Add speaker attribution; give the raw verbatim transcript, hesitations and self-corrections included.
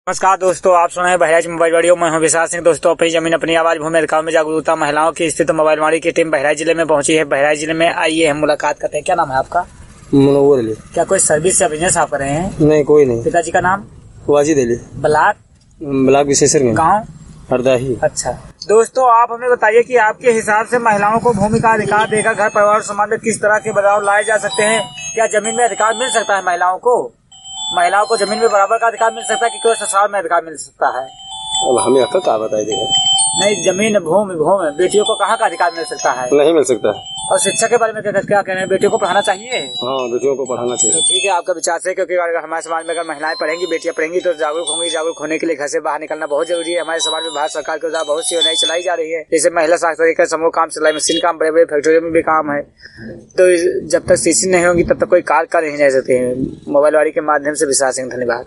Speaker 1: नमस्कार दोस्तों, आप सुन रहे हैं बहराइच मोबाइल वाड़ियों। मैं हूं विशाल सिंह। दोस्तों, अपनी जमीन अपनी आवाज भूमि अधिकार में जागरूकता महिलाओं की स्थित मोबाइल वाड़ी की टीम बहराइच जिले में पहुंची है। बहराइच जिले में आइए हम मुलाकात करते हैं। क्या नाम है आपका?
Speaker 2: मनोवर अली।
Speaker 1: क्या कोई सर्विस या बिजनेस आप कर रहे हैं?
Speaker 2: नहीं, कोई नहीं।
Speaker 1: पिताजी का नाम?
Speaker 2: वाजिद अली।
Speaker 1: ब्लाक?
Speaker 2: ब्लाक विशेषर में।
Speaker 1: गाँव?
Speaker 2: हरदाही।
Speaker 1: अच्छा दोस्तों, आप हमें बताइए कि आपके हिसाब से महिलाओं को भूमि का अधिकार देकर घर परिवार और समाज में किस तरह के बदलाव लाए जा सकते हैं? क्या जमीन में अधिकार मिल सकता है महिलाओं को? महिलाओं को जमीन में बराबर का अधिकार मिल सकता है कि केवल ससुराल में अधिकार मिल सकता है?
Speaker 2: अब हमें अक्ल क्या बताई देगा?
Speaker 1: नहीं, जमीन भूमि भूमि बेटियों को कहाँ का अधिकार मिल सकता है?
Speaker 2: नहीं मिल सकता है।
Speaker 1: और शिक्षा के बारे में क्या क्या कहना है? बेटियों को पढ़ाना चाहिए?
Speaker 2: हाँ, बेटियों को पढ़ाना चाहिए।
Speaker 1: ठीक है, आपका विचार से, क्योंकि अगर हमारे समाज में अगर महिलाएं पढ़ेंगी, बेटियां पढ़ेंगी तो जागरूक होंगी। जागरूक होने के लिए घर से बाहर निकलना बहुत जरूरी है। हमारे समाज में भारत सरकार के द्वारा बहुत सी योजनाएं चलाई जा रही है, जैसे महिला साक्षरता समूह काम, सिलाई मशीन काम, बड़े बड़े फैक्ट्रियों में भी काम है। तो जब तक शिक्षित नहीं होंगी तब तक कोई कार्य कर नहीं जा सकते हैं। मोबाइल वाड़ी के माध्यम से विशाल सिंह, धन्यवाद।